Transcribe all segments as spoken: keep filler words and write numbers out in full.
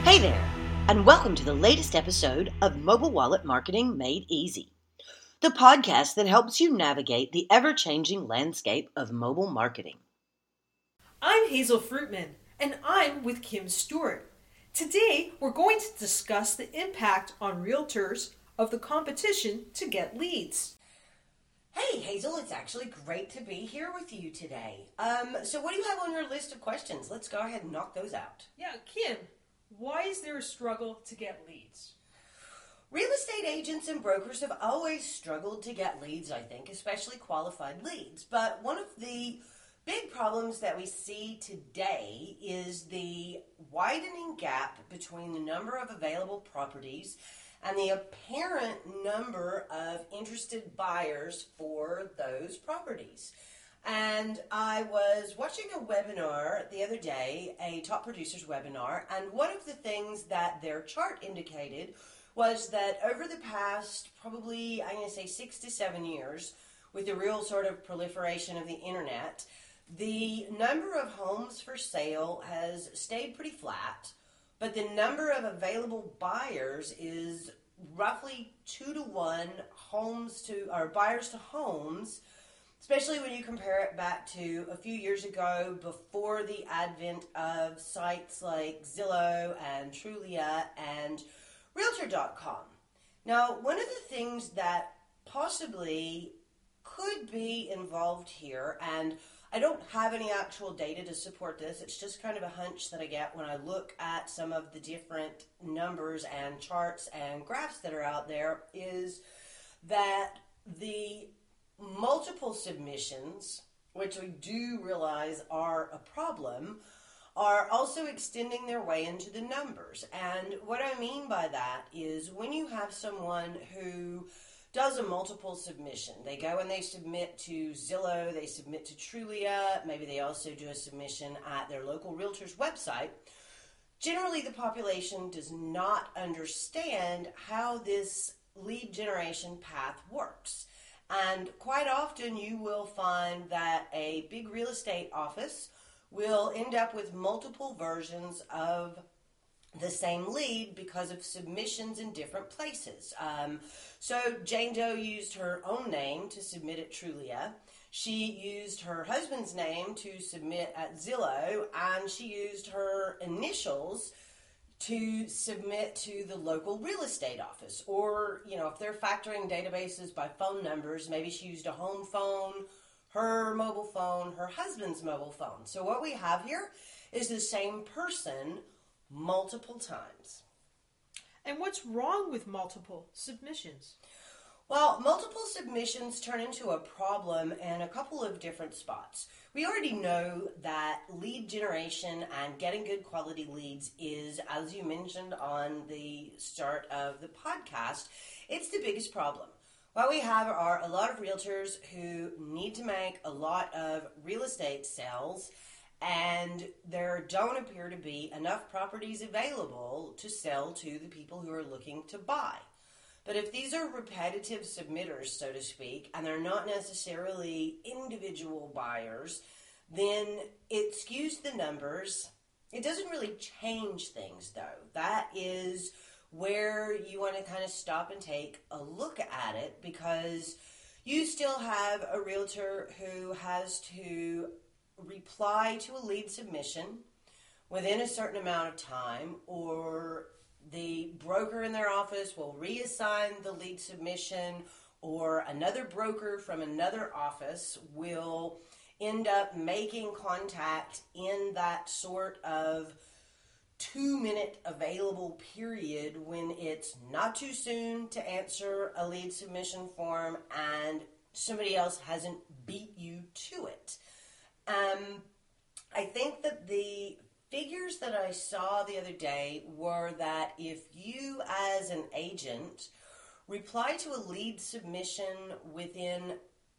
Hey there, and welcome to the latest episode of Mobile Wallet Marketing Made Easy, the podcast that helps you navigate the ever-changing landscape of mobile marketing. I'm Hazel Fruitman, and I'm with Kim Stewart. Today, we're going to discuss the impact on realtors of the competition to get leads. Hey Hazel, it's actually great to be here with you today. Um, so what do you have on your list of questions? Let's go ahead and knock those out. Yeah, Kim, why is there a struggle to get leads? Real estate agents and brokers have always struggled to get leads, I think, especially qualified leads. But one of the big problems that we see today is the widening gap between the number of available properties and the apparent number of interested buyers for those properties. And I was watching a webinar the other day, a top producers webinar, and one of the things that their chart indicated was that over the past probably, I'm going to say six to seven years, with the real sort of proliferation of the internet, the number of homes for sale has stayed pretty flat, but the number of available buyers is roughly two to one homes to, or buyers to homes, especially when you compare it back to a few years ago before the advent of sites like Zillow and Trulia and Realtor dot com. Now, one of the things that possibly could be involved here, and I don't have any actual data to support this, it's just kind of a hunch that I get when I look at some of the different numbers and charts and graphs that are out there, is that the multiple submissions, which we do realize are a problem, are also extending their way into the numbers. And what I mean by that is when you have someone who does a multiple submission, they go and they submit to Zillow, they submit to Trulia, maybe they also do a submission at their local realtor's website. Generally, the population does not understand how this lead generation path works. And quite often you will find that a big real estate office will end up with multiple versions of the same lead because of submissions in different places. Um, so Jane Doe used her own name to submit at Trulia. She used her husband's name to submit at Zillow, and she used her initials to submit to the local real estate office. Or, you know, if they're factoring databases by phone numbers, maybe she used a home phone, her mobile phone, her husband's mobile phone. So what we have here is the same person multiple times. And what's wrong with multiple submissions? Well, multiple submissions turn into a problem in a couple of different spots. We already know that lead generation and getting good quality leads is, as you mentioned on the start of the podcast, it's the biggest problem. What we have are a lot of realtors who need to make a lot of real estate sales, and there don't appear to be enough properties available to sell to the people who are looking to buy. But if these are repetitive submitters, so to speak, and they're not necessarily individual buyers, then it skews the numbers. It doesn't really change things, though. That is where you want to kind of stop and take a look at it, because you still have a realtor who has to reply to a lead submission within a certain amount of time, or the broker in their office will reassign the lead submission, or another broker from another office will end up making contact in that sort of two-minute available period when it's not too soon to answer a lead submission form and somebody else hasn't beat you to it. Um, I think that the figures that I saw the other day were that if you as an agent reply to a lead submission within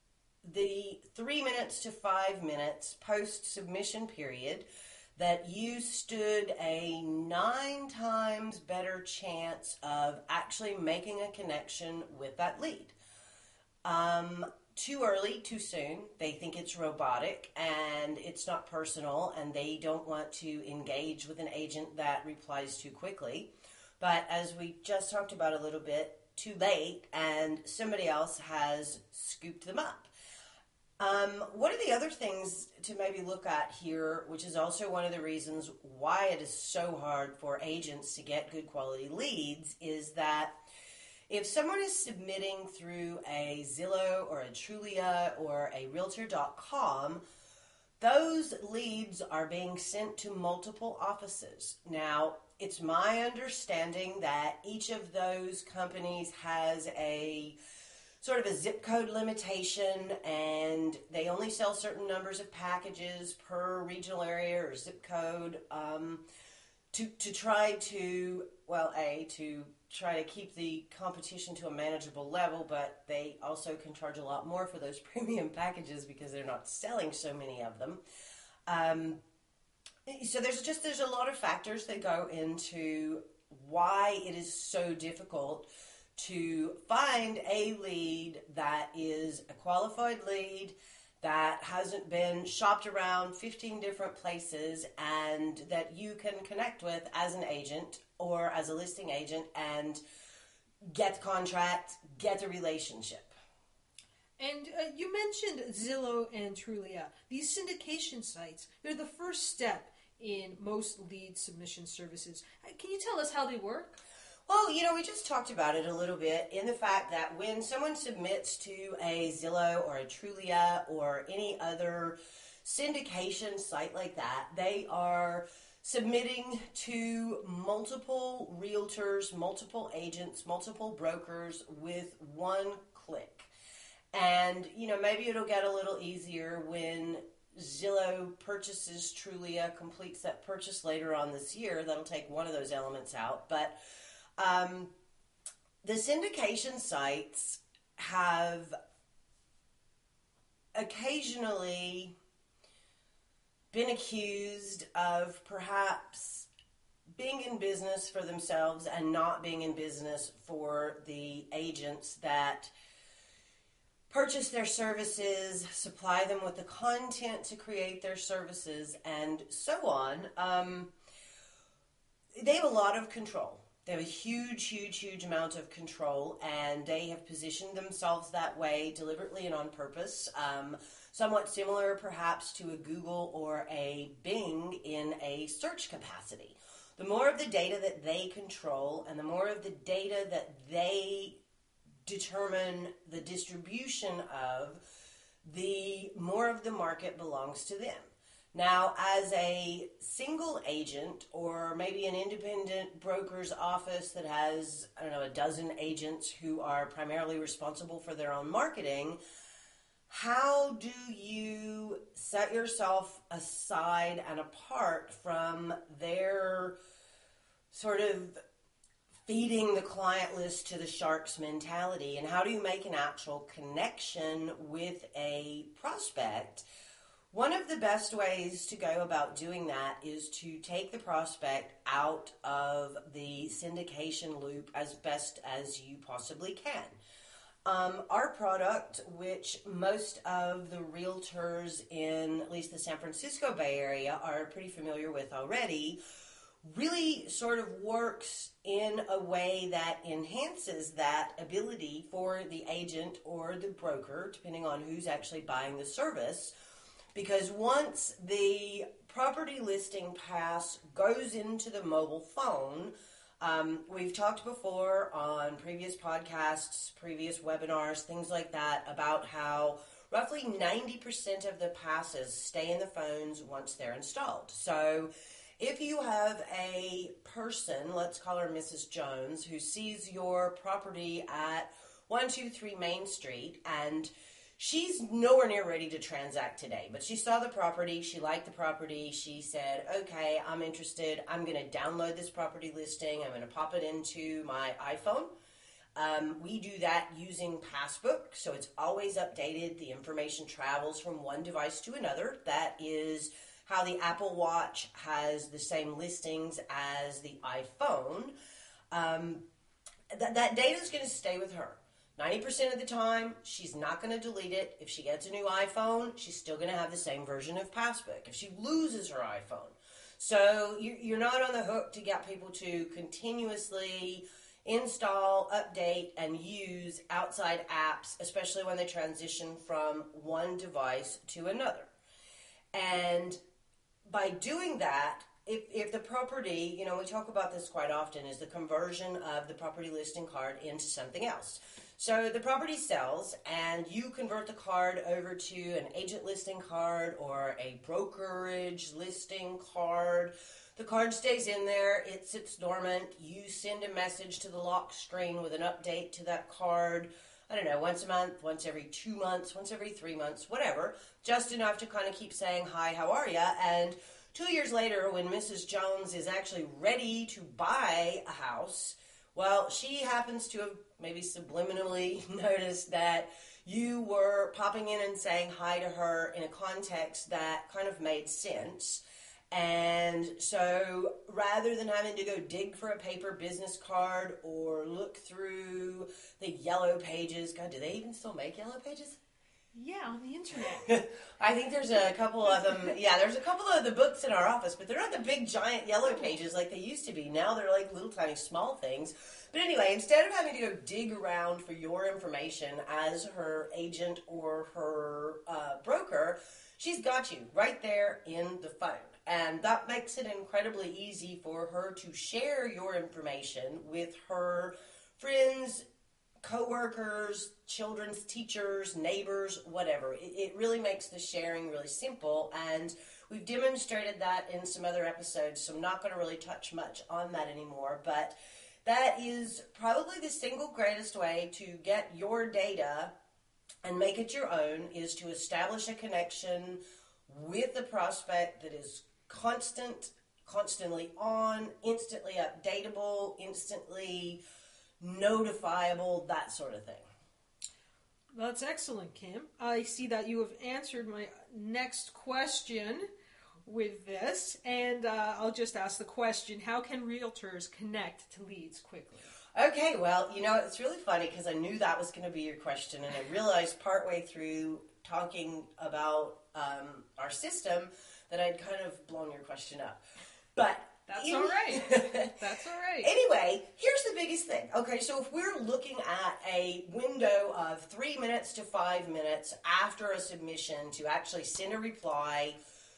the three minutes to five minutes post-submission period, that you stood a nine times better chance of actually making a connection with that lead. Um, too early, too soon. They think it's robotic and it's not personal, and they don't want to engage with an agent that replies too quickly. But as we just talked about a little bit, too late, and somebody else has scooped them up. Um, one of the other things to maybe look at here, which is also one of the reasons why it is so hard for agents to get good quality leads, is that if someone is submitting through a Zillow or a Trulia or a Realtor dot com, those leads are being sent to multiple offices. Now, it's my understanding that each of those companies has a sort of a zip code limitation, and they only sell certain numbers of packages per regional area or zip code um, to, to try to, well, A, to try to keep the competition to a manageable level, but they also can charge a lot more for those premium packages because they're not selling so many of them. Um, so there's just there's a lot of factors that go into why it is so difficult to find a lead that is a qualified lead, that hasn't been shopped around fifteen different places, and that you can connect with as an agent or as a listing agent and get the contract, get the relationship. And uh, you mentioned Zillow and Trulia. These syndication sites, they're the first step in most lead submission services. Uh, can you tell us how they work? Well, you know, we just talked about it a little bit in the fact that when someone submits to a Zillow or a Trulia or any other syndication site like that, they are submitting to multiple realtors, multiple agents, multiple brokers with one click. And, you know, maybe it'll get a little easier when Zillow purchases Trulia, completes that purchase later on this year. That'll take one of those elements out. But um, the syndication sites have occasionally been accused of perhaps being in business for themselves and not being in business for the agents that purchase their services, supply them with the content to create their services, and so on. Um, they have a lot of control. They have a huge, huge, huge amount of control, and they have positioned themselves that way deliberately and on purpose. Um, somewhat similar perhaps to a Google or a Bing in a search capacity. The more of the data that they control and the more of the data that they determine the distribution of, the more of the market belongs to them. Now, as a single agent or maybe an independent broker's office that has, I don't know, a dozen agents who are primarily responsible for their own marketing, how do you set yourself aside and apart from their sort of feeding the client list to the sharks mentality? And how do you make an actual connection with a prospect? One of the best ways to go about doing that is to take the prospect out of the syndication loop as best as you possibly can. Um, our product, which most of the realtors in at least the San Francisco Bay Area are pretty familiar with already, really sort of works in a way that enhances that ability for the agent or the broker, depending on who's actually buying the service. Because once the property listing pass goes into the mobile phone, um, we've talked before on previous podcasts, previous webinars, things like that, about how roughly ninety percent of the passes stay in the phones once they're installed. So if you have a person, let's call her Missus Jones, who sees your property at one two three Main Street, and she's nowhere near ready to transact today, but she saw the property, she liked the property, she said, okay, I'm interested, I'm going to download this property listing, I'm going to pop it into my iPhone. Um, we do that using Passbook, so it's always updated, the information travels from one device to another. That is how the Apple Watch has the same listings as the iPhone. Um, th- that data is going to stay with her. ninety percent of the time, she's not going to delete it. If she gets a new iPhone, she's still going to have the same version of Passbook. If she loses her iPhone. So you're not on the hook to get people to continuously install, update, and use outside apps, especially when they transition from one device to another. And by doing that, if, if the property, you know, we talk about this quite often, is the conversion of the property listing card into something else. So the property sells, and you convert the card over to an agent listing card or a brokerage listing card. The card stays in there. It sits dormant. You send a message to the lock screen with an update to that card. I don't know, once a month, once every two months, once every three months, whatever. Just enough to kind of keep saying, hi, how are ya? And two years later, when Missus Jones is actually ready to buy a house, well, she happens to have maybe subliminally noticed that you were popping in and saying hi to her in a context that kind of made sense. And so rather than having to go dig for a paper business card or look through the yellow pages, God, do they even still make yellow pages? Yeah, on the internet. I think there's a couple of them. Yeah, there's a couple of the books in our office, but they're not the big giant yellow pages like they used to be. Now they're like little tiny small things. But anyway, instead of having to go dig around for your information as her agent or her uh, broker, she's got you right there in the phone. And that makes it incredibly easy for her to share your information with her friends, co-workers, children's teachers, neighbors, whatever. It, it really makes the sharing really simple, and we've demonstrated that in some other episodes, so I'm not going to really touch much on that anymore, but that is probably the single greatest way to get your data and make it your own, is to establish a connection with the prospect that is constant, constantly on, instantly updatable, instantly notifiable, that sort of thing. That's excellent, Kim. I see that you have answered my next question with this, and uh, I'll just ask the question, how can realtors connect to leads quickly? Okay, well, you know, it's really funny because I knew that was going to be your question, and I realized partway through talking about um, our system that I'd kind of blown your question up. But That's all right. That's all right. Anyway, here's the biggest thing. Okay, so if we're looking at a window of three minutes to five minutes after a submission to actually send a reply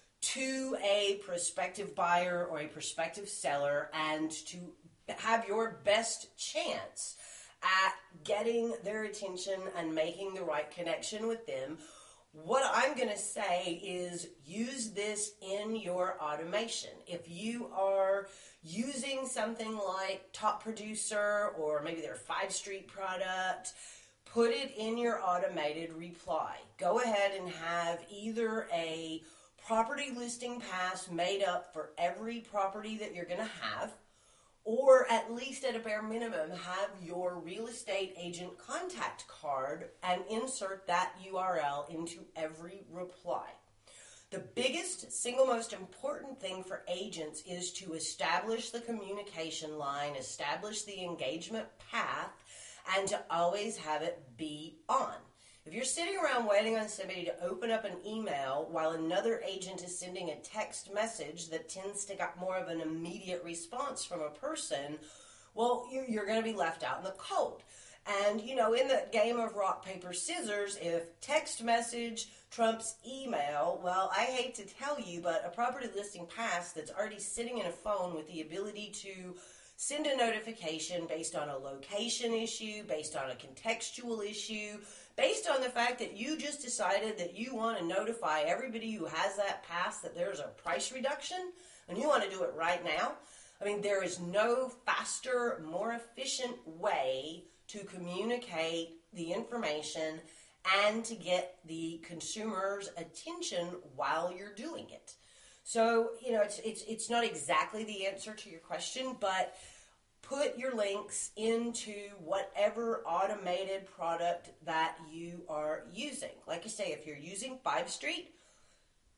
to a prospective buyer or a prospective seller and to have your best chance at getting their attention and making the right connection with them, what I'm going to say is use this in your automation. If you are using something like Top Producer or maybe their Five Street product, put it in your automated reply. Go ahead and have either a property listing pass made up for every property that you're going to have, or at least at a bare minimum, have your real estate agent contact card and insert that U R L into every reply. The biggest, single most important thing for agents is to establish the communication line, establish the engagement path, and to always have it be on. If you're sitting around waiting on somebody to open up an email while another agent is sending a text message that tends to get more of an immediate response from a person, well, you're, you're going to be left out in the cold. And, you know, in the game of rock, paper, scissors, if text message trumps email, well, I hate to tell you, but a property listing pass that's already sitting in a phone with the ability to send a notification based on a location issue, based on a contextual issue, based on the fact that you just decided that you want to notify everybody who has that pass that there's a price reduction, and you want to do it right now. I mean, there is no faster, more efficient way to communicate the information and to get the consumer's attention while you're doing it. So, you know, it's it's it's not exactly the answer to your question, but put your links into whatever automated product that you are using. Like I say, if you're using Five Street,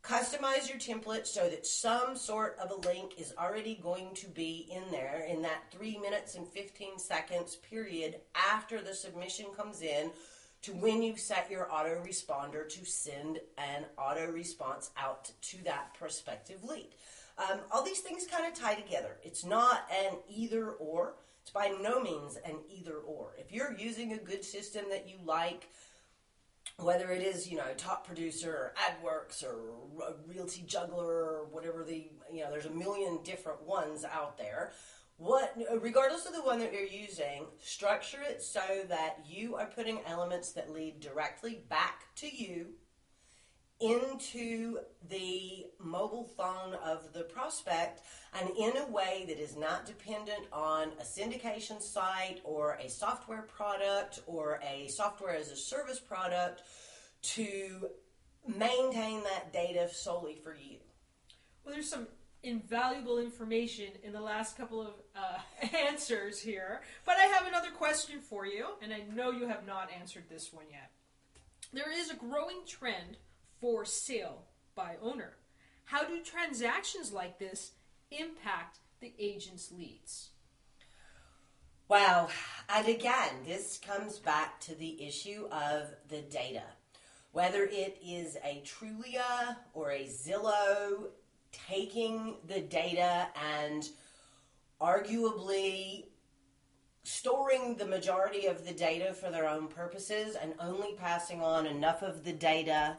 Customize your template so that some sort of a link is already going to be in there in that three minutes and fifteen seconds period after the submission comes in to when you set your autoresponder to send an auto response out to that prospective lead. Um, all these things kind of tie together. It's not an either or. It's by no means an either or. If you're using a good system that you like, whether it is, you know, Top Producer or AdWorks or Realty Juggler or whatever the, you know, there's a million different ones out there. What, regardless of the one that you're using, structure it so that you are putting elements that lead directly back to you into the mobile phone of the prospect, and in a way that is not dependent on a syndication site or a software product or a software as a service product to maintain that data solely for you. Well, there's some invaluable information in the last couple of uh, answers here, but I have another question for you, and I know you have not answered this one yet. There is a growing trend for sale by owner. How do transactions like this impact the agent's leads? Wow. And again, this comes back to the issue of the data. Whether it is a Trulia or a Zillow taking the data and arguably storing the majority of the data for their own purposes and only passing on enough of the data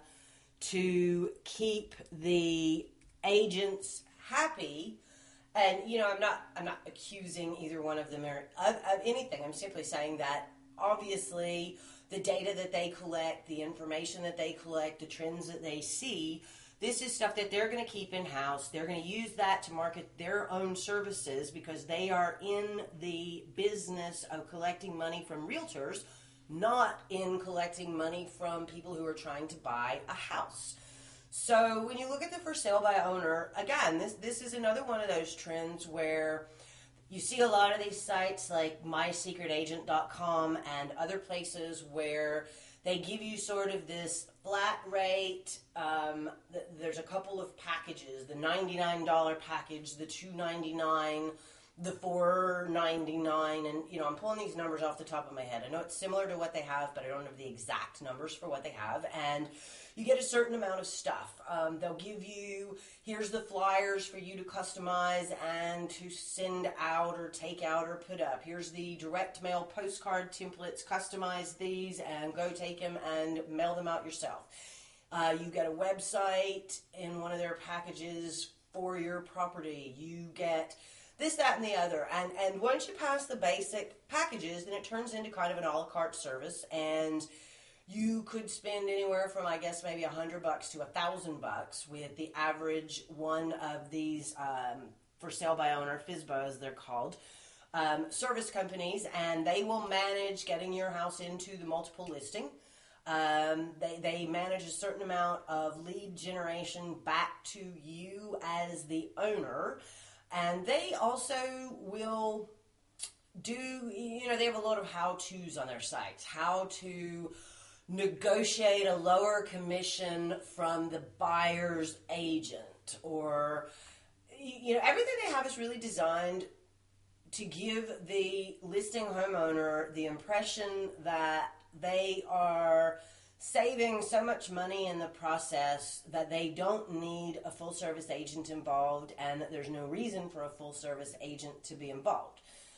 to keep the agents happy. And, you know, I'm not I'm not accusing either one of them of, of anything. I'm simply saying that obviously the data that they collect, the information that they collect, the trends that they see, this is stuff that they're going to keep in-house. They're going to use that to market their own services because they are in the business of collecting money from realtors, not in collecting money from people who are trying to buy a house. So when you look at the for sale by owner, again, this this is another one of those trends where you see a lot of these sites like my secret agent dot com and other places where they give you sort of this flat rate. Um, th- there's a couple of packages, the ninety-nine dollars package, the two ninety-nine, the four ninety-nine, and you know, I'm pulling these numbers off the top of my head. I know it's similar to what they have, but I don't have the exact numbers for what they have, and you get a certain amount of stuff. Um, they'll give you, here's the flyers for you to customize and to send out or take out or put up. Here's the direct mail postcard templates, customize these and go take them and mail them out yourself. Uh, you get a website in one of their packages for your property. You get this, that, and the other. And, and once you pass the basic packages, then it turns into kind of an a la carte service, and you could spend anywhere from, I guess, maybe a hundred bucks to a thousand bucks with the average one of these um, for sale by owner, F S B O as they're called, um, service companies, and they will manage getting your house into the multiple listing. Um, they, they manage a certain amount of lead generation back to you as the owner, and they also will do, you know, they have a lot of how-tos on their sites, how to negotiate a lower commission from the buyer's agent, or, you know, everything they have is really designed to give the listing homeowner the impression that they are saving so much money in the process that they don't need a full service agent involved, and that there's no reason for a full service agent to be involved.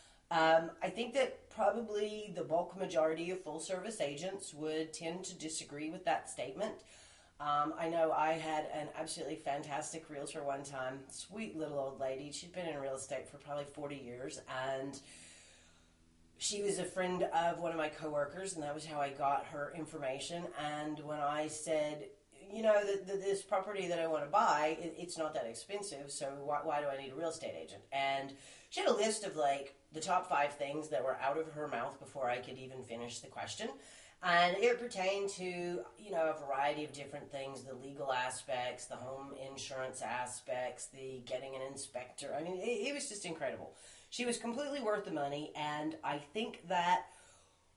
Um, I think that probably the bulk majority of full-service agents would tend to disagree with that statement. Um, I know I had an absolutely fantastic realtor one time, sweet little old lady. She'd been in real estate for probably forty years, and she was a friend of one of my coworkers, and that was how I got her information. And when I said, you know, the, the, this property that I want to buy, it, it's not that expensive, so why, why do I need a real estate agent? And she had a list of, like, the top five things that were out of her mouth before I could even finish the question. And it pertained to, you know, a variety of different things, the legal aspects, the home insurance aspects, the getting an inspector. I mean, it, it was just incredible. She was completely worth the money, and I think that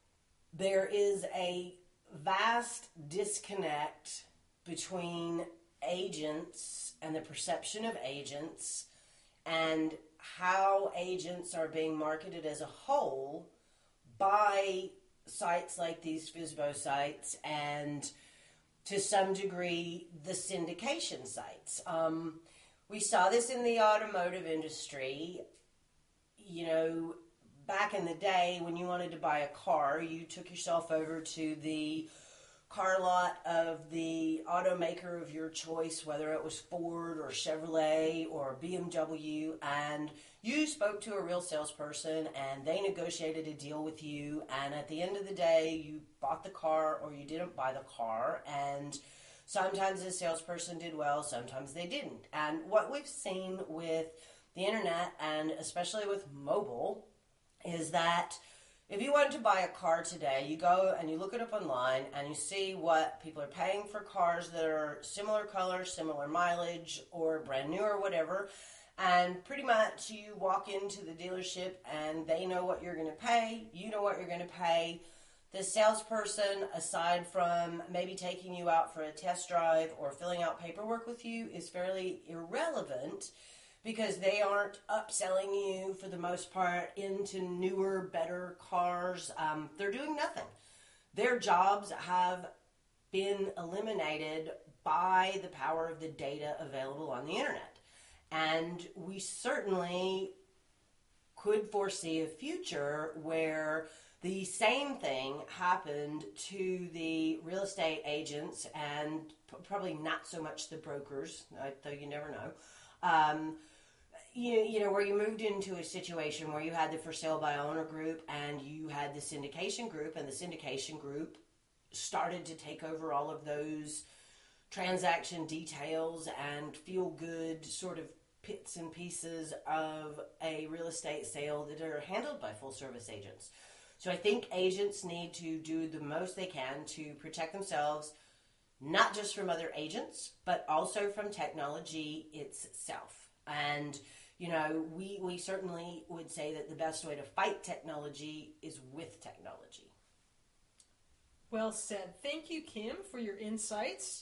there is a vast disconnect between agents and the perception of agents and how agents are being marketed as a whole by sites like these FSBO sites and to some degree the syndication sites. Um, we saw this in the automotive industry. You know, back in the day when you wanted to buy a car, you took yourself over to the car lot of the automaker of your choice, whether it was Ford or Chevrolet or B M W, and you spoke to a real salesperson and they negotiated a deal with you, and at the end of the day you bought the car or you didn't buy the car, and sometimes the salesperson did well, sometimes they didn't. And what we've seen with the internet, and especially with mobile, is that if you wanted to buy a car today, you go and you look it up online and you see what people are paying for cars that are similar color, similar mileage, or brand new or whatever. And pretty much you walk into the dealership and they know what you're going to pay. You know what you're going to pay. The salesperson, aside from maybe taking you out for a test drive or filling out paperwork with you, is fairly irrelevant, because they aren't upselling you, for the most part, into newer, better cars. Um, they're doing nothing. Their jobs have been eliminated by the power of the data available on the internet. And we certainly could foresee a future where the same thing happened to the real estate agents, and p- probably not so much the brokers, though you never know. Um, You, you know, where you moved into a situation where you had the for sale by owner group and you had the syndication group, and the syndication group started to take over all of those transaction details and feel good sort of bits and pieces of a real estate sale that are handled by full service agents. So I think agents need to do the most they can to protect themselves, not just from other agents, but also from technology itself. And you know, we, we certainly would say that the best way to fight technology is with technology. Well said. Thank you, Kim, for your insights.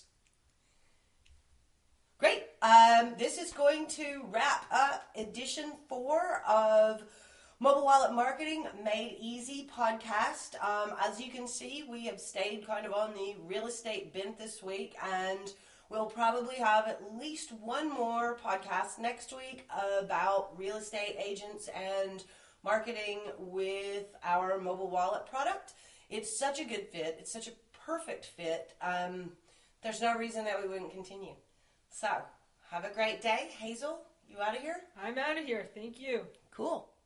Great. Um, this is going to wrap up edition four of Mobile Wallet Marketing Made Easy podcast. Um, as you can see, we have stayed kind of on the real estate bent this week, and we'll probably have at least one more podcast next week about real estate agents and marketing with our mobile wallet product. It's such a good fit. It's such a perfect fit. Um, there's no reason that we wouldn't continue. So, have a great day. Hazel, you out of here? I'm out of here. Thank you. Cool.